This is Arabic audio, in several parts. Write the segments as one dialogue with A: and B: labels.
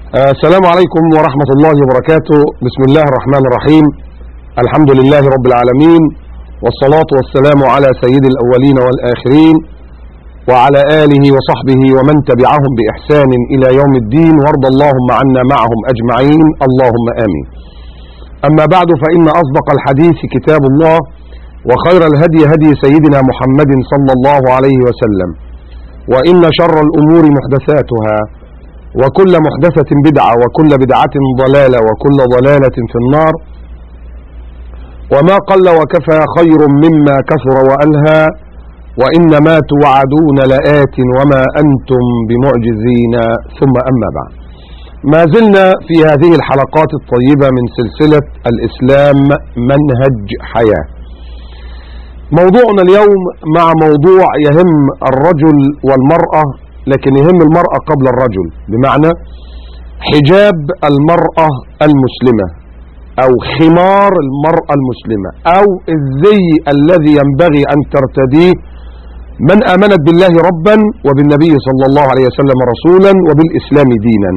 A: السلام عليكم ورحمة الله وبركاته. بسم الله الرحمن الرحيم. الحمد لله رب العالمين، والصلاة والسلام على سيد الأولين والآخرين وعلى آله وصحبه ومن تبعهم بإحسان إلى يوم الدين، وارض اللهم عنا معهم أجمعين، اللهم آمين. أما بعد، فإن أصدق الحديث كتاب الله، وخير الهدي هدي سيدنا محمد صلى الله عليه وسلم، وإن شر الأمور محدثاتها، وكل محدثة بدعة، وكل بدعة ضلالة، وكل ضلالة في النار. وما قل وكفى خير مما كثر وألهى، وإنما توعدون لآت وما أنتم بمعجزين. ثم أما بعد، ما زلنا في هذه الحلقات الطيبة من سلسلة الإسلام منهج حياة. موضوعنا اليوم مع موضوع يهم الرجل والمرأة، لكن يهم المرأة قبل الرجل، بمعنى حجاب المرأة المسلمة أو خمار المرأة المسلمة أو الزي الذي ينبغي أن ترتديه من آمنت بالله ربا وبالنبي صلى الله عليه وسلم رسولا وبالإسلام دينا.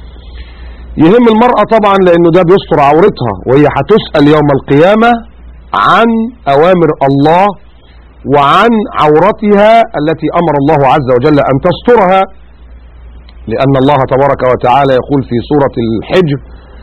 A: يهم المرأة طبعا لأنه ده بيستر عورتها، وهي هتسأل يوم القيامة عن أوامر الله وعن عورتها التي أمر الله عز وجل أن تسترها، لأن الله تبارك وتعالى يقول في سورة الحجر: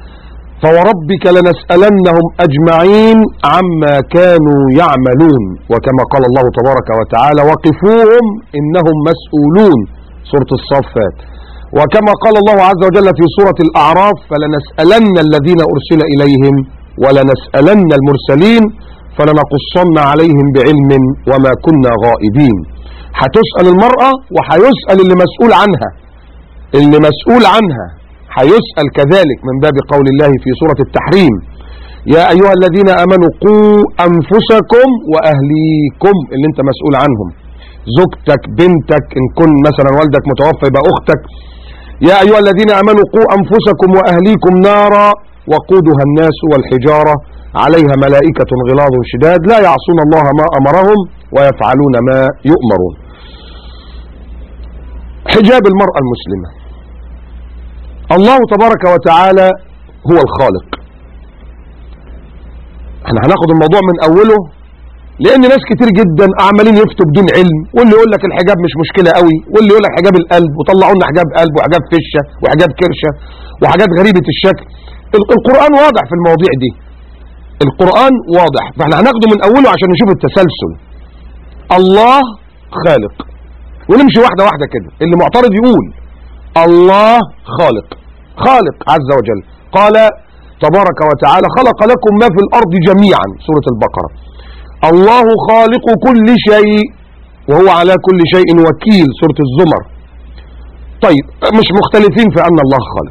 A: فوربك لنسألنهم أجمعين عما كانوا يعملون، وكما قال الله تبارك وتعالى: وقفوهم إنهم مسؤولون، سورة الصافات. وكما قال الله عز وجل في سورة الأعراف: فلنسألن الذين أرسل إليهم ولنسألن المرسلين فلنقصن عليهم بعلم وما كنا غائبين. هتسأل المرأة وهيسأل اللي مسؤول عنها، اللي مسؤول عنها هيسأل كذلك، من باب قول الله في سورة التحريم: يا أيها الذين آمنوا قوا أنفسكم وأهليكم، اللي انت مسؤول عنهم، زوجتك، بنتك، إن كن مثلا والدك متوفى يبقى أختك. يا أيها الذين آمنوا قوا أنفسكم وأهليكم نارا وقودها الناس والحجارة عليها ملائكة غلاظ شداد لا يعصون الله ما أمرهم ويفعلون ما يؤمرون. حجاب المرأة المسلمة. الله تبارك وتعالى هو الخالق. احنا هناخد الموضوع من أوله، لأن ناس كتير جدا عمالين يفتوا بدون علم، واللي يقول لك الحجاب مش مشكلة قوي، واللي يقول لك حجاب القلب، وطلعوا لنا حجاب قلب وحجاب فشة وحجاب كرشة وحاجات غريبة الشكل. القرآن واضح في المواضيع دي، القرآن واضح، فاحنا هناخده من أوله عشان نشوف التسلسل. الله خالق، ونمشي واحدة واحدة كده. اللي معترض يقول الله خالق، خالق عز وجل. قال تبارك وتعالى: خلق لكم ما في الأرض جميعا، سورة البقرة. الله خالق كل شيء وهو على كل شيء وكيل، سورة الزمر. طيب، مش مختلفين في أن الله خالق.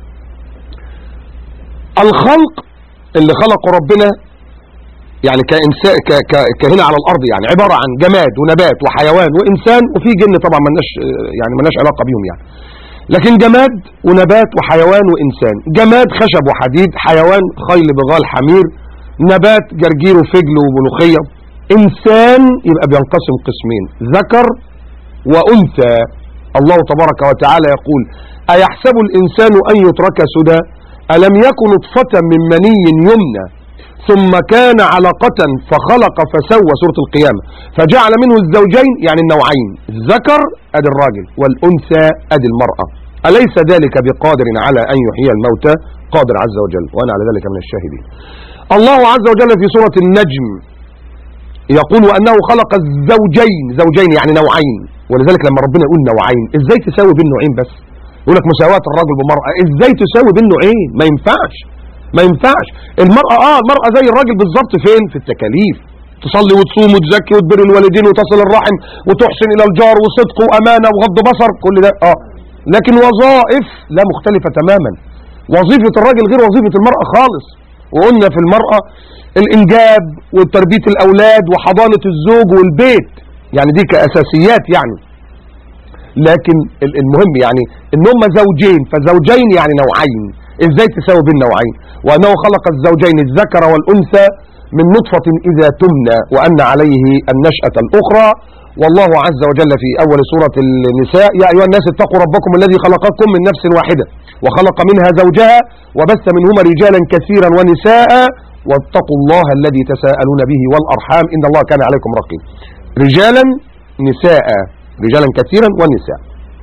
A: الخلق اللي خلقه ربنا يعني كإنسان كهنا على الأرض، يعني عبارة عن جماد ونبات وحيوان وإنسان، وفي جن طبعا ملناش علاقة بيهم يعني، لكن جماد ونبات وحيوان وإنسان. جماد خشب وحديد، حيوان خيل بغال حمير، نبات جرجير وفجل وملوخية. إنسان يبقى بينقسم قسمين: ذكر وأنثى. الله تبارك وتعالى يقول: أيحسب الإنسان أن يترك سدى ألم يكن نطفة من مني يمنى ثم كان علقة فخلق فسوى، سورة القيامة، فجعل منه الزوجين، يعني النوعين، الذكر أدي الراجل والأنثى أدي المرأة. أليس ذلك بقادر على أن يحيي الموتى؟ قادر عز وجل، وأنا على ذلك من الشاهدين. الله عز وجل في سورة النجم يقول: وأنه خلق الزوجين، زوجين يعني نوعين. ولذلك لما ربنا يقول نوعين، ازاي تساوي بين نوعين بس؟ يقول لك مساواة الرجل بالمرأة، ازاي تساوي بين نوعين؟ ما ينفعش، ما ينفعش. المرأة زي الراجل بالظبط. فين؟ في التكاليف، تصلي وتصوم وتزكي وتبر الوالدين وتصل الرحم وتحسن إلى الجار وصدق وأمانة وغض بصر، كل ده لكن وظائف لا مختلفة تماما. وظيفة الراجل غير وظيفة المرأة خالص. وقلنا في المرأة الإنجاب وتربية الأولاد وحضانة الزوج والبيت، يعني دي كأساسيات يعني. لكن المهم يعني ان هم زوجين، فزوجين يعني نوعين، ازاي تساوي بين نوعين؟ وانه خلق الزوجين الذكر والانثى من نطفة اذا تمنى وان عليه النشأة الاخرى. والله عز وجل في اول سورة النساء: يا ايها الناس اتقوا ربكم الذي خلقكم من نفس واحدة وخلق منها زوجها وبث منهما رجالا كثيرا ونساء واتقوا الله الذي تساءلون به والأرحام إن الله كان عليكم رقيب. رجالا نساء، رجالا كثيرا ونساء.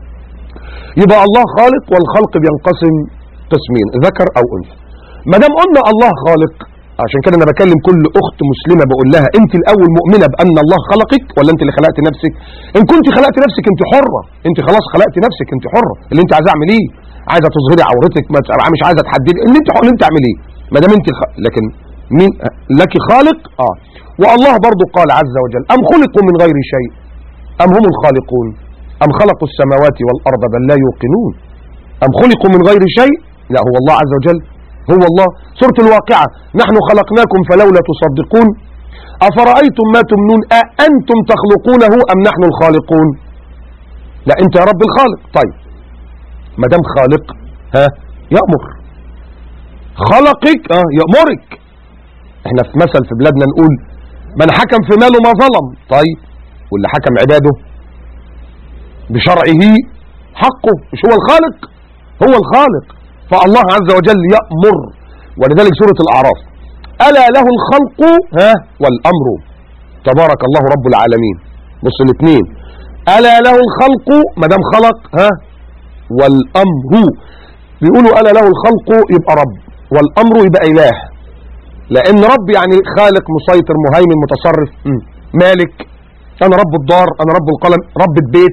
A: يبقى الله خالق، والخلق بينقسم قسمين، ذكر أو أنثى. ما دام قلنا الله خالق، عشان كده انا بكلم كل اخت مسلمه بقول لها انت الاول مؤمنه بان الله خلقك ولا انت اللي خلقت نفسك؟ ان كنت خلقت نفسك انت حره، انت خلاص خلقت نفسك انت حره، اللي انت عايزه اعمل ايه؟ عايزه تظهري عورتك، مش عايزه تحددي، اللي انت حر، اللي انت اعمل ايه؟ ما دام انت لكن مين لك خالق؟ والله برضو قال عز وجل ام خلقوا من غير شيء ام هم الخالقون ام خلقوا السماوات والارض بل لا يوقنون. ام خلقوا من غير شيء؟ لا، هو الله عز وجل، هو الله. سورة الواقعة نحن خلقناكم فلولا تصدقون أفرأيتم ما تمنون أأنتم تخلقونه أم نحن الخالقون؟ لا، أنت يا رب الخالق. طيب ما دام خالق يأمر، خلقك يأمرك. احنا في مثل في بلادنا نقول من حكم في ماله ما ظلم. طيب واللي حكم عباده بشرعه حقه، مش هو الخالق؟ هو الخالق. فالله عز وجل يأمر، ولذلك سورة الأعراف ألا له الخلق والأمر تبارك الله رب العالمين. بص الاثنين، ألا له الخلق ما دام خلق والأمر. بيقولوا ألا له الخلق يبقى رب، والأمر يبقى إله، لأن رب يعني خالق مسيطر مهيمن متصرف مالك. أنا رب الدار، أنا رب القلم، رب البيت.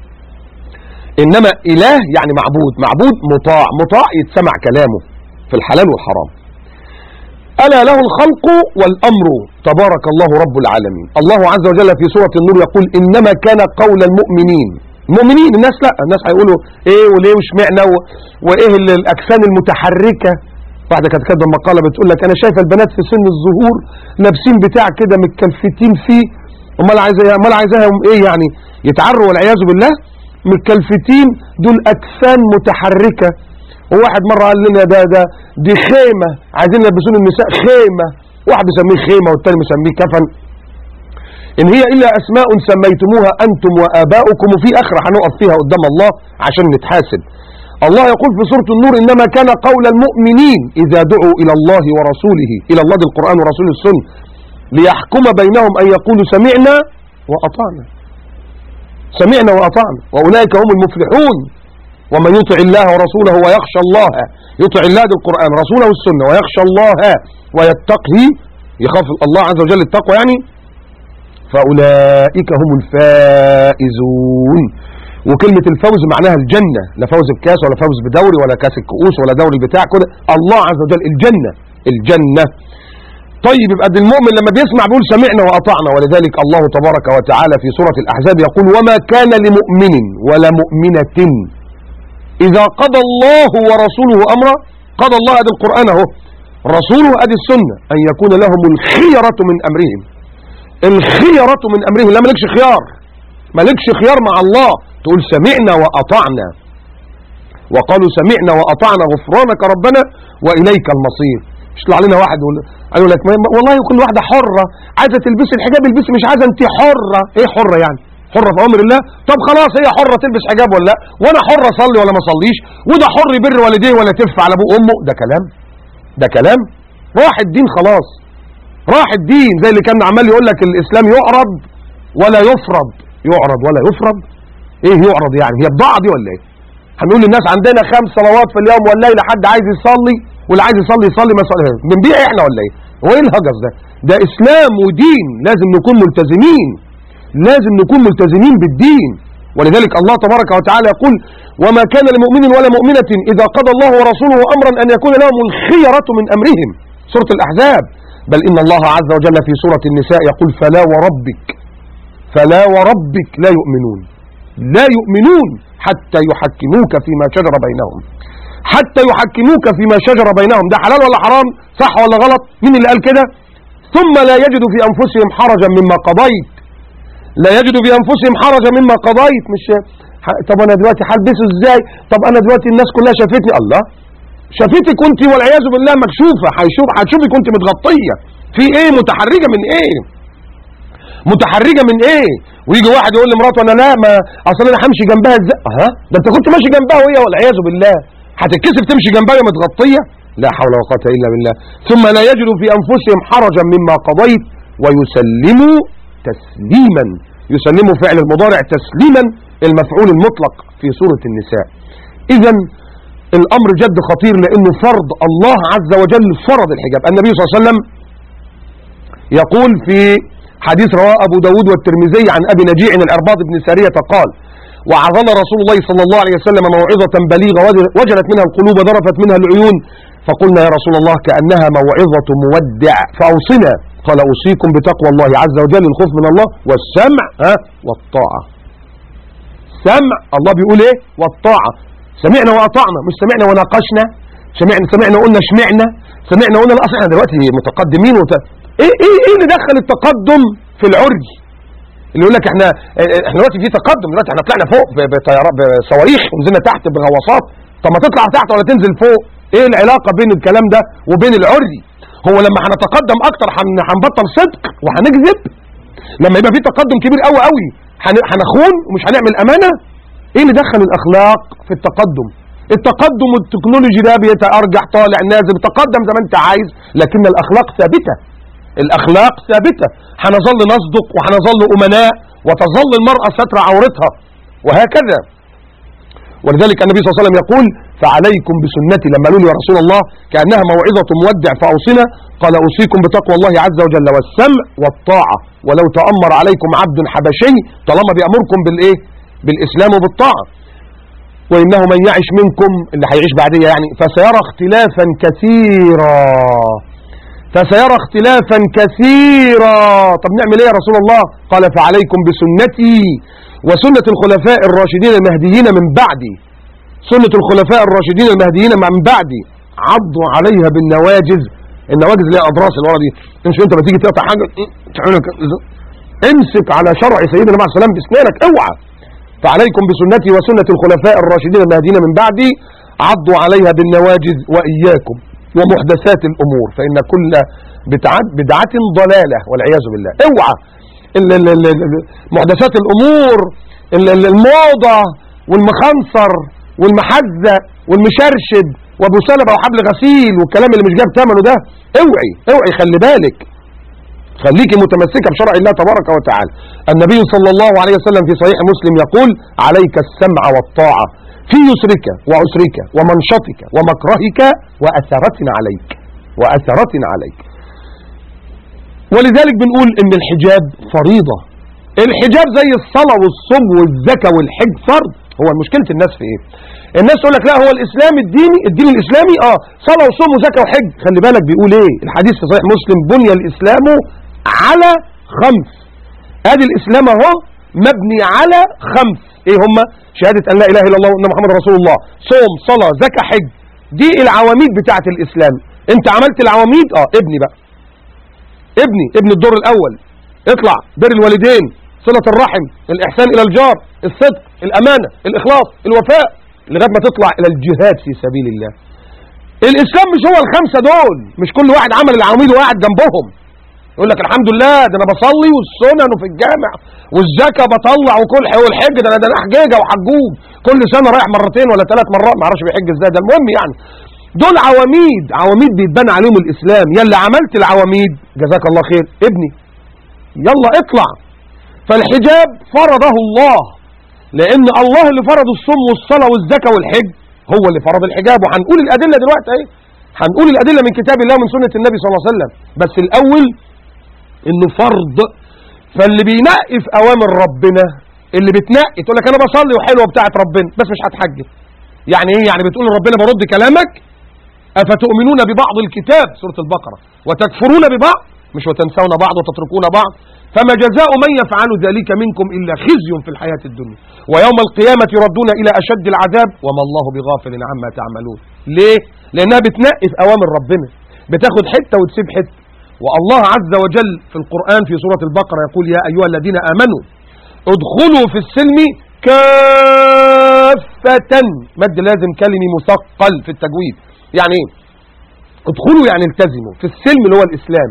A: إنما إله يعني معبود، معبود مطاع، مطاع يتسمع كلامه في الحلال والحرام. ألا له الخلق والأمر تبارك الله رب العالمين. الله عز وجل في سورة النور يقول إنما كان قول المؤمنين. المؤمنين الناس لا، الناس هيقولوا إيه وليه وشمعنا وإيه الأجسام المتحركة. واحدة كانت كاتبة مقالة بتقول لك أنا شايفة البنات في سن الظهور لابسين بتاع كده متكلفتين فيه، أمال عايزاهم إيه يعني؟ يتعروا والعياذ بالله. متكلفتين، دول أجسام متحركة. وواحد مرة قال لنا دي خيمة، عايزين يلبسون النساء خيمة، واحد يسميه خيمة والتاني يسميه كفن. إن هي إلا أسماء سميتموها أنتم وآباؤكم، وفي آخرة هنقف فيها قدام الله عشان نتحاسب. الله يقول في سورة النور إنما كان قول المؤمنين إذا دعوا إلى الله ورسوله، إلى الله بالقرآن ورسول السنة، ليحكم بينهم أن يقولوا سمعنا وأطعنا. سمعنا وأطعنا وأولئك هم المفلحون. ومن يطع الله ورسوله ويخشى الله، يطع الله بالقرآن رسوله السنة ويخشى الله ويتقه، يخاف الله عز وجل التقوى يعني، فأولئك هم الفائزون. وكلمة الفوز معناها الجنة، لا فوز بكاس ولا فوز بدوري ولا كاس الكؤوس ولا دوري بتاع كده، الله عز وجل الجنة، الجنة. طيب يبقى المؤمن لما بيسمع بيقول سمعنا وأطعنا. ولذلك الله تبارك وتعالى في سورة الأحزاب يقول وما كان لمؤمن ولا مؤمنة إذا قضى الله ورسوله أمرا، قضى الله أدي القرآن اهو، رسوله أدي السنة، أن يكون لهم الخيرة من أمرهم. الخيرة من أمرهم، لا مالكش خيار، مالكش خيار مع الله، تقول سمعنا وأطعنا. وقالوا سمعنا وأطعنا غفرانك ربنا وإليك المصير. مش طلع علينا واحد قالوا لك والله كل واحدة حرة، عايزة تلبسي الحجاب البسي، مش عايزة انت حرة. ايه حرة يعني؟ حرة في أمر الله؟ طب خلاص هي حرة تلبس حجاب ولا لا، وانا حرة اصلي ولا ما اصليش، وده حر يبر والديه ولا تف على ابوه وامه. ده كلام، ده كلام. راح الدين خلاص، راح الدين. زي اللي كان عمال يقول لك الاسلام يعرض ولا يفرض. يعرض ولا يفرض؟ ايه يعرض يعني؟ هي بضاعة دي ولا ايه؟ هنقول للناس عندنا 5 صلوات في اليوم والليلة، حد عايز يصلي واللي عايز يصلي يصلي، ما يصلي بنبيع احنا ولا ايه؟ هو ايه الهجس ده؟ ده اسلام ودين، لازم نكون ملتزمين، لازم نكون ملتزمين بالدين. ولذلك الله تبارك وتعالى يقول وما كان لمؤمن ولا مؤمنة إذا قضى الله ورسوله أمرا أن يكون لهم الخيرة من أمرهم. سورة الأحزاب. بل إن الله عز وجل في سورة النساء يقول فلا وربك، فلا وربك لا يؤمنون، لا يؤمنون حتى يحكموك فيما شجر بينهم، حتى يحكموك فيما شجر بينهم. ده حلال ولا حرام؟ صح ولا غلط؟ مين اللي قال كده؟ ثم لا يجدوا في أنفسهم حرجا مما قضيت، لا يجدوا في أنفسهم حرجا مما قضيت. مش طب أنا دلوقتي هلبسه إزاي؟ طب أنا دلوقتي الناس كلها شافتني. الله شافتك كنت والعياذ بالله مكشوفة، هتشوفك كنت متغطية في إيه؟ متحرجة من إيه؟ متحرجة من إيه؟ ويجي واحد يقول لمراته أنا لا، ما أصل أنا همشي جنبها إزاي؟ ده أنت كنت ماشي جنبها وهي والعياذ بالله هتتكسف تمشي جنبها متغطية؟ لا حول ولا قوة إلا بالله. ثم لا يجدوا في أنفسهم حرجا مما قضيت ويسلموا تسليما. يسلموا فعل المضارع، تسليما المفعول المطلق في سورة النساء. إذا الأمر جد خطير، لأنه فرض الله عز وجل فرض الحجاب. النبي صلى الله عليه وسلم يقول في حديث رواه أبو داود والترمذي عن أبي نجيع العرباض بن سارية قال: وعظنا رسول الله صلى الله عليه وسلم موعظة بليغة وجلت منها القلوب ذرفت منها العيون، فقلنا يا رسول الله كأنها موعظة مودع فأوصنا. قال: أوصيكم بتقوى الله عز وجل، الخوف من الله، والسمع والطاعة. سمع الله بيقول ايه؟ والطاعة. سمعنا وأطعنا، مش سمعنا وناقشنا، سمعنا وقلنا شمعنا، سمعنا وقلنا لا احنا دلوقتي متقدمين ايه اللي دخل التقدم في العري؟ اللي يقول لك احنا دلوقتي في تقدم، دلوقتي احنا طلعنا فوق بطيارات بصواريخ ونزلنا تحت بغواصات. طب ما تطلع تحت ولا تنزل فوق؟ ايه العلاقة بين الكلام ده وبين العري؟ هو لما هنتقدم اكتر هنبطل صدق وهنكذب؟ لما يبقى في تقدم كبير قوي قوي هنخون ومش هنعمل امانة؟ ايه اللي دخل الاخلاق في التقدم؟ التقدم والتكنولوجي ده بيتأرجح طالع نازل، تقدم زي ما انت عايز، لكن الاخلاق ثابتة. الاخلاق ثابتة، هنظل نصدق وهنظل امناء وتظل المرأة ستر عورتها وهكذا. ولذلك النبي صلى الله عليه وسلم يقول: فعليكم بسنتي. لما قالوا له يا رسول الله كأنها موعظة مودع فأوصنا، قال: أوصيكم بتقوى الله عز وجل والسمع والطاعة، ولو تأمر عليكم عبد حبشي، طالما بيأمركم بالايه؟ بالإسلام وبالطاعة. وإنه من يعش منكم، اللي هيعيش بعدية يعني، فسيرى اختلافا كثيرا. فسيرى اختلافا كثيرا. طب نعمل ايه يا رسول الله؟ قال: فعليكم بسنتي وسنة الخلفاء الراشدين المهديين من بعدي. سنة الخلفاء الراشدين المهديين من بعدي، عضوا عليها بالنواجذ. النواجذ اللي هي اضراس اللي ورا دي، مش انت ما تيجي تقطع حاجه امسك على شرع سيدنا النبي عليه الصلاه والسلام باسنانك، اوعى. فعليكم بسنتي وسنة الخلفاء الراشدين المهديين من بعدي، عضوا عليها بالنواجذ، وإياكم ومحدثات الأمور فإن كل بدعة ضلالة والعياذ بالله. اوعى محدثات الأمور، الموضة والمخنصر والمحزة والمشرشد وابو سلبة وحبل غسيل والكلام اللي مش جاب ثمنه ده، اوعي خلي بالك، خليكي متمسكة بشرع الله تبارك وتعالى. النبي صلى الله عليه وسلم في صحيح مسلم يقول: عليك السمع والطاعة في يسرك وعسرك ومنشطك ومكرهك وأثرة عليك. ولذلك بنقول ان الحجاب فريضة. الحجاب زي الصلاة والصوم والزكاة والحج فرض. هو مشكلة الناس في ايه؟ الناس تقول لك لا هو الاسلام الدين الاسلامي صلاة وصوم وزكاة وحج. خلي بالك بيقول ايه الحديث في صحيح مسلم: بني الاسلام على 5. ادي الاسلام اهو مبني على 5. ايه هم؟ شهادة ان لا اله الا الله وان محمد رسول الله، صوم، صلاة، زكاة، حج. دي العواميد بتاعت الاسلام. انت عملت العواميد ابني بقى، ابني الدور الاول، اطلع بر الوالدين، صلة الرحم، الاحسان الى الجار، الصدق، الامانة، الاخلاص، الوفاء، لغايه ما تطلع الى الجهاد في سبيل الله. الاسلام مش هو ال5 دول، مش كل واحد عمل العواميد وقاعد جنبهم يقول لك الحمد لله ده انا بصلي والسنن وفي الجامع والزكاه بطلع وكل والحج ده انا حجيجه وحجوج كل سنه رايح مرتين ولا 3 مرات، ما اعرفش بيحج ازاي ده، المهم يعني دول عواميد بيتبنى عليهم الاسلام. يلا عملت العواميد جزاك الله خير ابني، يلا اطلع. فالحجاب فرضه الله، لان الله اللي فرض الصوم والصلاه والزكاه والحج هو اللي فرض الحجاب. وهنقول الادله دلوقتي اهي، هنقول الادله من كتاب الله ومن سنه النبي صلى الله عليه وسلم. بس الاول انه فرض. فاللي بينقي في اوامر ربنا، اللي بتنقي تقول لك انا بصلي وحلوه بتاعه ربنا بس مش هتحجب. يعني ايه؟ يعني بتقول لربنا برد كلامك: افتؤمنون ببعض الكتاب سوره البقره وتكفرون ببعض، مش وتنسون بعض وتتركون بعض، فما جزاء من يفعل ذلك منكم الا خزي في الحياه الدنيا ويوم القيامه يردون الى اشد العذاب وما الله بغافل عما تعملون. ليه؟ لانها بتنقي في اوامر ربنا، بتاخد حته وتسيب حته. والله عز وجل في القرآن في سورة البقرة يقول: يا أيها الذين آمنوا ادخلوا في السلم كافة. مد لازم كلمي مثقل في التجويد. يعني ايه؟ ادخلوا يعني التزموا في السلم اللي هو الإسلام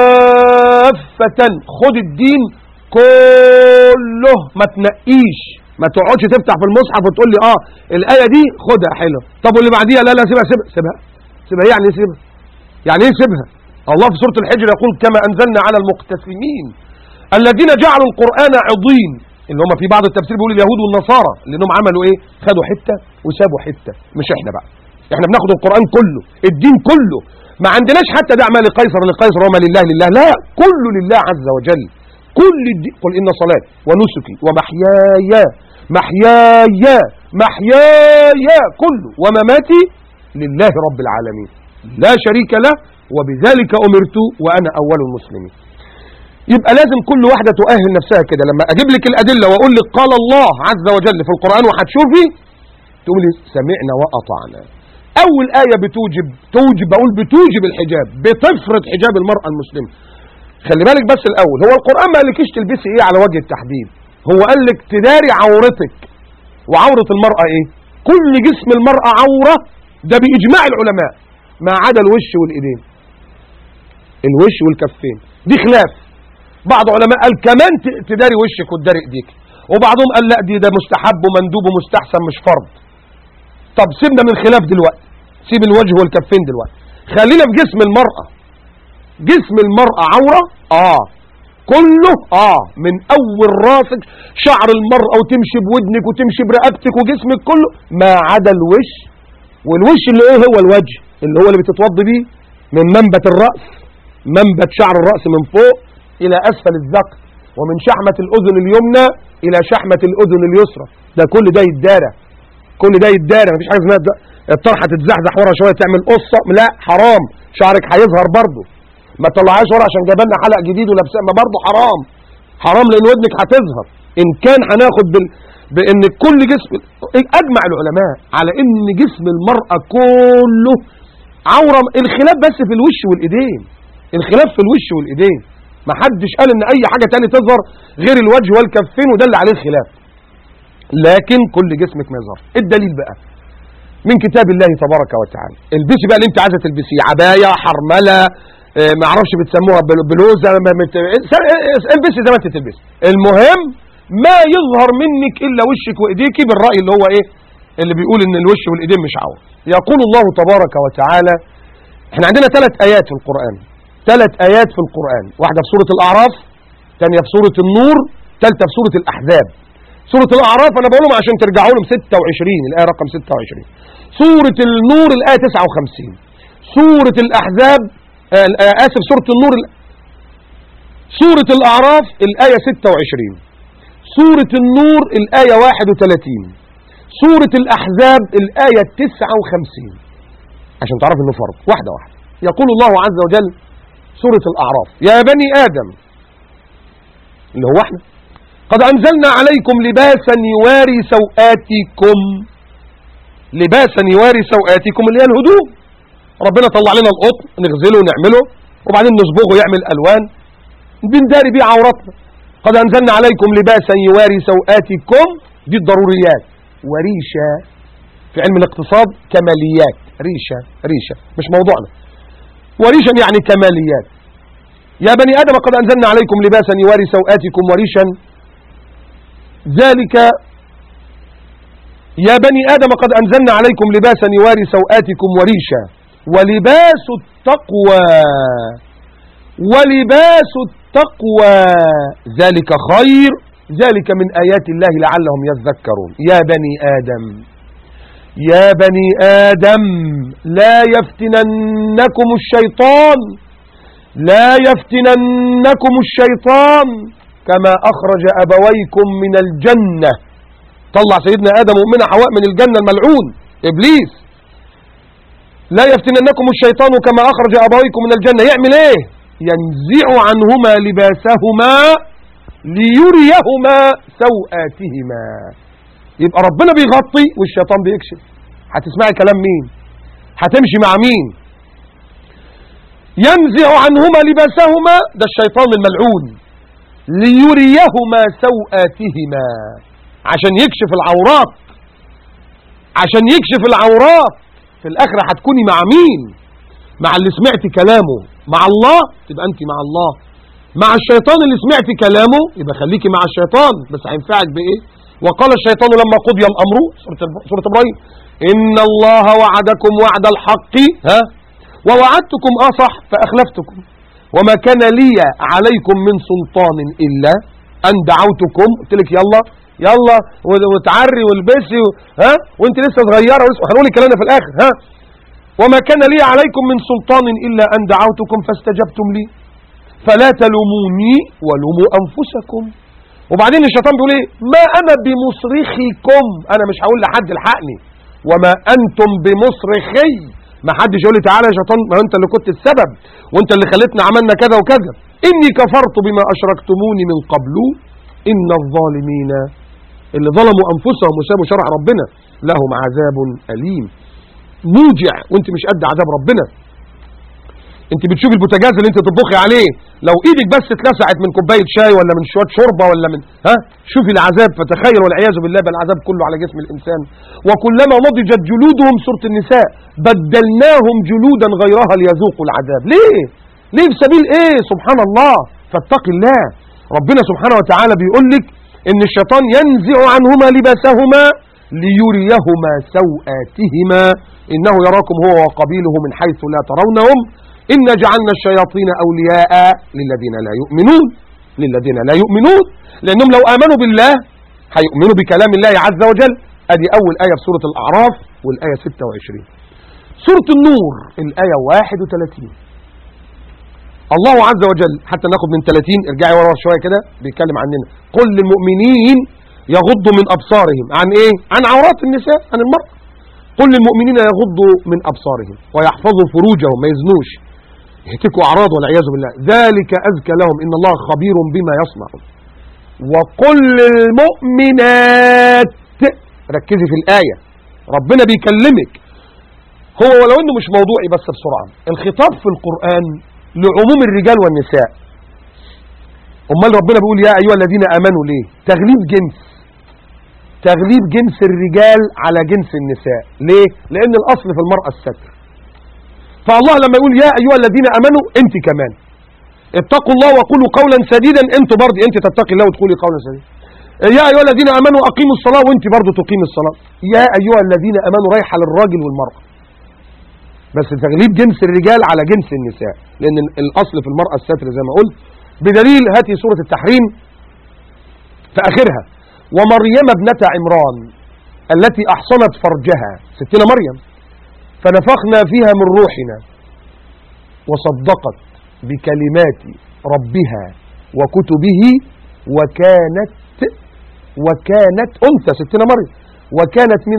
A: كافة، خد الدين كله ما تنقيش ما تقعدش تفتح في المصحف وتقول لي الآية دي خدها حلوه، طب واللي بعديها لا سيبها سيبها يعني ايه سيبها؟ يعني ايه سيبها؟ الله في سورة الحجر يقول كما أنزلنا على المقتسمين الذين جعلوا القرآن عضين، اللي هم في بعض التفسير بيقول اليهود والنصارى، لأنهم عملوا ايه؟ خدوا حتة وسابوا حتة. مش احنا بقى، احنا بناخد القرآن كله، الدين كله، ما عندناش حتى دع ما لقيصر لقيصر وما لله لله، لا، كله لله عز وجل. كل الدين، قل إن صلاتي ونسكي ومحياي كله ومماتي لله رب العالمين لا شريك له وبذلك أمرت وأنا أول المسلمين. يبقى لازم كل واحدة تؤهل نفسها كده، لما أجيب لك الأدلة وأقول لك قال الله عز وجل في القرآن وهتشوفي تقولي سمعنا وأطعنا. أول آية بتوجب الحجاب، بتفرض حجاب المرأة المسلمة. خلي بالك بس الأول، هو القرآن ما قالكيش تلبسي إيه على وجه التحديد، هو قال لك تداري عورتك. وعورة المرأة إيه؟ كل جسم المرأة عورة، ده بإجماع العلماء ما عدا الوش والإيدين، الوش والكفين دي خلاف. بعض علماء قال كمان تداري وشك وتداري إيديك، وبعضهم قال لا ده مستحب ومندوب ومستحسن مش فرض. طب سيبنا من خلاف دلوقتي، سيب الوجه والكفين دلوقتي، خلينا في جسم المرأة. جسم المرأة عورة كله من اول راسك شعر المرأة وتمشي بودنك وتمشي برقبتك وجسمك كله ما عدا الوش. والوش اللي ايه هو الوجه اللي هو اللي بتتوضي بيه من منبت الرأس، منبت شعر الرأس من فوق الى اسفل الذقن، ومن شحمة الاذن اليمنى الى شحمة الاذن اليسرى، ده كل ده يتدارى، كل ده يتدارى. مفيش حاجة اسمها الطرحة تتزحزح ورا شوية تعمل قصة، لا حرام، شعرك هيظهر برضه، ما تطلعهاش ورا عشان جابلنا حلق جديد ولابسه، ما برضه حرام لان ودنك هتظهر. ان كان هناخد بان كل جسم، اجمع العلماء على ان جسم المرأة كله عورة، الخلاف بس في الوش والايدين، الخلاف في الوش والايدين، ما حدش قال ان اي حاجة تاني تظهر غير الوجه والكفين، وده اللي عليه الخلاف، لكن كل جسمك ما يظهر. الدليل بقى من كتاب الله تبارك وتعالى. البسي بقى اللي انت عايزه تلبسيه، عباية، حرملة، ما اعرفش بتسموها بلوزه، البسي زي ما انت تلبسي، المهم ما يظهر منك الا وشك وايديك، بالراي اللي هو ايه اللي بيقول ان الوش والايدين مش عوره. يقول الله تبارك وتعالى، احنا عندنا 3 ايات في القرآن، 3 ايات في القرآن، واحده في سوره الاعراف، ثانيه في سوره النور، ثالثه في سوره الاحزاب. سوره الاعراف انا بقولهم عشان ترجعوا لهم 26، الايه رقم 26. سوره النور الايه 59. سوره الاحزاب سورة النور، سورة الأعراف الآية 26، سورة النور الآية 31، سورة الأحزاب الآية 59، عشان تعرف إنه فرض واحدة. يقول الله عز وجل سورة الأعراف يا بني آدم، اللي هو احنا، قد أنزلنا عليكم لباسا يواري سوآتكم، لباسا يواري سوآتكم اللي هي الهدوم، ربنا طلع لنا القطن نغزله ونعمله وبعدين نصبغه يعمل ألوان بنداري بيه عوراتنا. قد أنزلنا عليكم لباسا يواري سوآتكم، دي الضروريات، وريشة في علم الاقتصاد كماليات، ريشة مش موضوعنا، وريشا يعني كماليات. يا بني آدم قد أنزلنا عليكم لباسا يواري سوآتكم وريشا، ذلك يا بني آدم قد أنزلنا عليكم لباسا يواري سوآتكم وريشا ولباس التقوى ذلك خير، ذلك من آيات الله لعلهم يذكرون. يا بني آدم لا يفتننكم الشيطان كما أخرج أبويكم من الجنة، طلع سيدنا آدم وأمنا حواء من الجنة الملعون إبليس. لا يفتننكم الشيطان كما أخرج أبويكم من الجنة، يعمل إيه؟ ينزع عنهما لباسهما ليريهما سوآتهما. يبقى ربنا بيغطي والشيطان بيكشف. هتسمعي كلام مين؟ هتمشي مع مين؟ ينزع عنهما لباسهما، ده الشيطان الملعون، ليريهما سوآتهما، عشان يكشف العورات. في الآخرة هتكوني مع مين؟ مع اللي سمعتي كلامه، مع الله تبقى أنت مع الله، مع الشيطان اللي سمعتي كلامه يبقى خليكي مع الشيطان، بس هينفعك بإيه؟ وقال الشيطان لما قضي الأمر سورة إبراهيم إن الله وعدكم وعد الحق ووعدتكم صح فأخلفتكم وما كان لي عليكم من سلطان إلا أن دعوتكم قلت لك يلا يلا وتعري والبسي وانت لسه صغيرة هنقول الكلام ده في الآخر وما كان لي عليكم من سلطان إلا أن دعوتكم فاستجبتم لي فلا تلوموني ولوموا أنفسكم. وبعدين الشيطان بيقول ايه ما أنا بمصرخكم أنا مش هقول لحد الحقني وما أنتم بمصرخي ما حدش يقول لي تعالى يا شيطان ما انت اللي كنت السبب وانت اللي خلتنا عملنا كذا وكذا إني كفرت بما أشركتموني من قبل إن الظالمين اللي ظلموا أنفسهم وسابوا شرع ربنا لهم عذاب أليم موجع وانت مش قد عذاب ربنا. انت بتشوف البوتاجاز اللي انت تطبخي عليه لو ايدك بس اتلسعت من كوبايه شاي ولا من شويه شوربه ولا من شوفي العذاب فتخيل والعياذ بالله بالعذاب كله على جسم الانسان. وكلما نضجت جلودهم سوره النساء بدلناهم جلودا غيرها ليذوقوا العذاب. ليه في سبيل ايه؟ سبحان الله. فاتق الله. ربنا سبحانه وتعالى بيقول لك ان الشيطان ينزع عنهما لباسهما ليريهما سوآتهما انه يراكم هو وقبيله من حيث لا ترونهم إن جعلنا الشياطين أولياء للذين لا يؤمنون لأنهم لو آمنوا بالله هيؤمنوا بكلام الله عز وجل. أدي أول آية في سورة الأعراف والآية 26. سورة النور الآية 31 الله عز وجل حتى ناخد من 30 ارجعي ورا شوية كده بيتكلم عننا قل للمؤمنين يغضوا من أبصارهم عن إيه؟ عن عورات النساء عن المرأة. قل للمؤمنين يغضوا من أبصارهم ويحفظوا فروجهم ما يزنوش يهتكوا أعراض والعياذ بالله ذلك أزكى لهم إن الله خبير بما يصنعون. وقل للمؤمنات ركزي في الآية ربنا بيكلمك هو ولو إنه مش موضوعي بس بسرعة الخطاب في القرآن لعموم الرجال والنساء. أمال ربنا بيقول يا أيها الذين آمنوا ليه؟ تغليب جنس الرجال على جنس النساء. ليه؟ لأن الأصل في المرأة الستر. فالله لما يقول يا أيها الذين آمنوا أنت كمان اتقوا الله وقولوا قولا سديدا أنت برضه أنت تتقي الله وتقولي قولا سديدا. يا أيها الذين آمنوا أقيموا الصلاة وأنت برضه تقيم الصلاة. يا أيها الذين آمنوا رايحة للراجل والمرأة بس تغليب جنس الرجال على جنس النساء لأن الأصل في المرأة الستر زي ما قلت بدليل هاتي سورة التحريم في آخرها ومريم ابنة عمران التي أحصنت فرجها ستنا مريم فنفخنا فيها من روحنا وصدقت بكلمات ربها وكتبه وكانت أنثى ستنا مريم وكانت من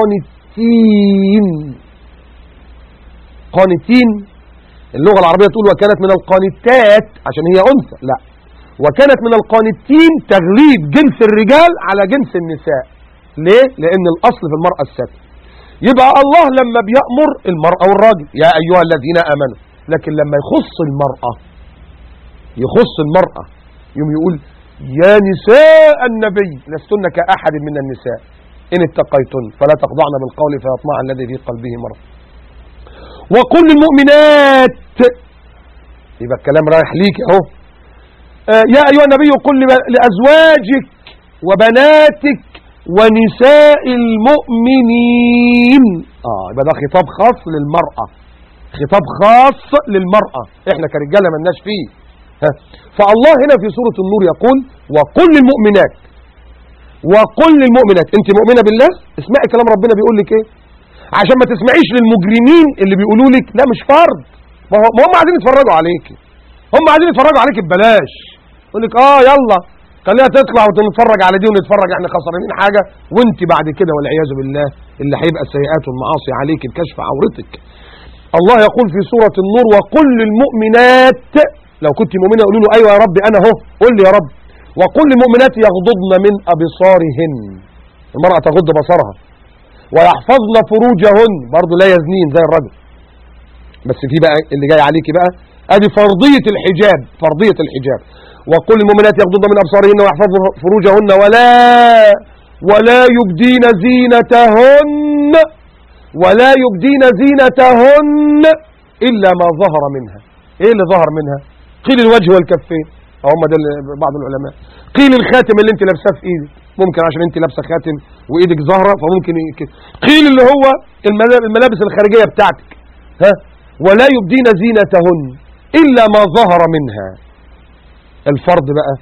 A: قانتين اللغة العربية تقول وكانت من القانتات عشان هي أنثى لا وكانت من القانتين تغليب جنس الرجال على جنس النساء. ليه؟ لأن الأصل في المرأة الستر. يبقى الله لما بيأمر المرأة والراجل يا أيها الذين آمنوا لكن لما يخص المرأة يوم يقول يا نساء النبي لستن كأحد من النساء إن اتقيتن فلا تخضعن بالقول فيطمع الذي في قلبه مرض. وقل للمؤمنات يبقى الكلام رايح ليك اهو يا أيها النبي قل لأزواجك وبناتك ونساء المؤمنين يبقى ده خطاب خاص للمرأة احنا كرجالة ملناش فيه فالله هنا في سورة النور يقول وقل للمؤمنات انت مؤمنة بالله اسمعي كلام ربنا بيقول لك ايه عشان ما تسمعيش للمجرمين اللي بيقولوا لك لا مش فرض ما هم عايزين يتفرجوا عليك ببلاش يقول لك يلا خليها تطلع ونتفرج على دي ونتفرج احنا خسرانين حاجة وانت بعد كده والعياذ بالله اللي هيبقى السيئات والمعاصي عليك بكشف عورتك. الله يقول في سورة النور وقل للمؤمنات لو كنت مؤمنة قولوا له ايوه يا رب انا اهو قل لي يا رب وقل للمؤمنات يغضضن من أبصارهن المرأة تغض بصرها ويحفظن فروجهن برضو لا يزنين زي الرجل بس في بقى اللي جاي عليكي بقى ادي فرضية الحجاب وقل للمؤمنات يغضضن من أبصارهن ويحفظن فروجهن ولا يبدين زينتهن إلا ما ظهر منها. ايه اللي ظهر منها؟ قيل الوجه والكفين هم ده بعض العلماء قيل الخاتم اللي انت لابساه في ايدك ممكن عشان انت لابسه خاتم وايدك ظاهره فممكن قيل اللي هو الملابس الخارجيه بتاعتك، ها، ولا يبدين زينتهن الا ما ظهر منها. الفرض بقى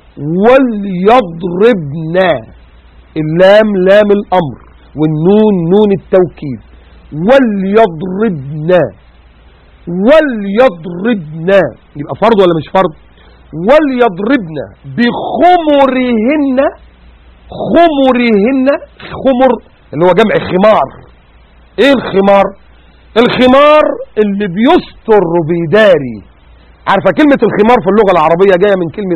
A: وليضربن، اللام لام الامر والنون نون التوكيد، وليضربن وليضربن، يبقى فرض ولا مش فرض؟ وليضربن بخمرهن، خمرهن، خمر اللي هو جمع خمار. ايه الخمار؟ الخمار اللي بيستر وبيداري. عارفه كلمه الخمار في اللغه العربيه جايه من كلمه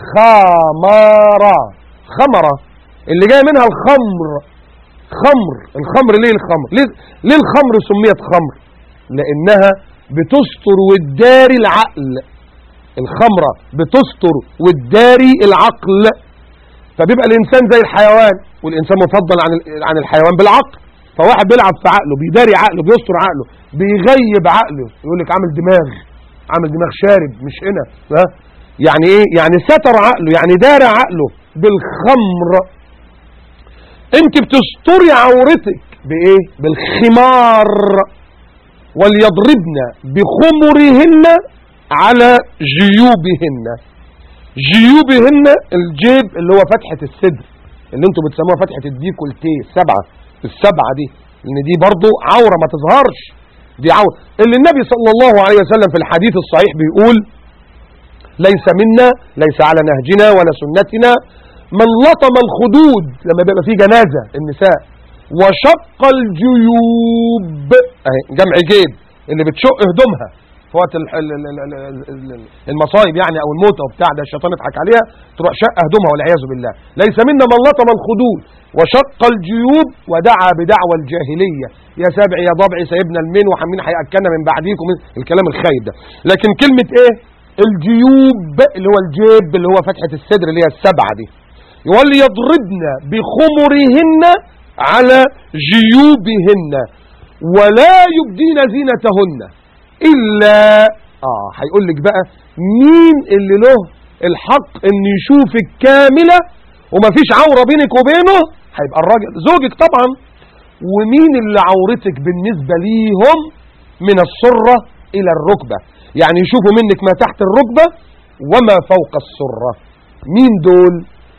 A: خماره، خمره اللي جايه منها الخمر. خمر، الخمر ليه الخمر؟ ليه الخمر سميت خمر؟ لانها بتستر وتداري العقل. الخمره بتستر وتداري العقل، فبيبقى الانسان زي الحيوان، والانسان مفضل عن الحيوان بالعقل. فواحد بيلعب في عقله، بيداري عقله، بيستر عقله، بيغيب عقله، يقول لك عامل دماغ، عامل دماغ شارب مش هنا، ها؟ يعني ايه؟ يعني ستر عقله، يعني داري عقله بالخمر. انت بتستري عورتك بايه؟ بالخمار. وليضربن بخمرهن على جيوبهن. جيوبهن الجيب اللي هو فتحة الصدر اللي انتوا بتسموها فتحة الديكولتيه، السبعة دي، لان دي برضو عورة ما تظهرش، دي عورة اللي النبي صلى الله عليه وسلم في الحديث الصحيح بيقول ليس منا، ليس على نهجنا ولا سنتنا من لطم الخدود، لما بيبقى فيه جنازة النساء، وشق الجيوب، جمع جيب، اللي بتشق هدومها في وقت المصايب يعني او الموت او بتاع ده، الشيطان يضحك عليها تروح شق هدومها والعياذ بالله. ليس منا من لطم الخدود وشق الجيوب ودعا بدعوى الجاهليه، يا سابع يا ضبع سيبنا المن وحمين هيأكلنا من بعديكم، الكلام الخايب ده. لكن كلمه ايه؟ الجيوب اللي هو الجيب اللي هو فتحه الصدر اللي هي السبعه دي. وليضربن بخمرهن على جيوبهن ولا يبدين زينتهن إلا هيقول لك بقى مين اللي له الحق ان يشوفك كاملة ومفيش عورة بينك وبينه؟ هيبقى الراجل زوجك طبعا. ومين اللي عورتك بالنسبة ليهم؟ من السرة إلى الركبة، يعني يشوفوا منك ما تحت الركبة وما فوق السرة. مين دول؟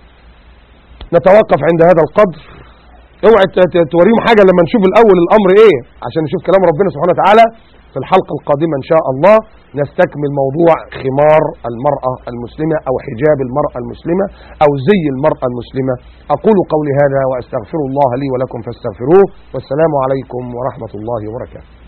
A: نتوقف عند هذا القدر. اوعى توريهم حاجة لما نشوف الأول الأمر إيه، عشان نشوف كلام ربنا سبحانه وتعالى. في الحلقة القادمة إن شاء الله نستكمل موضوع خمار المرأة المسلمة أو حجاب المرأة المسلمة أو زي المرأة المسلمة. أقول قولي هذا وأستغفر الله لي ولكم فاستغفروه، والسلام عليكم ورحمة الله وبركاته.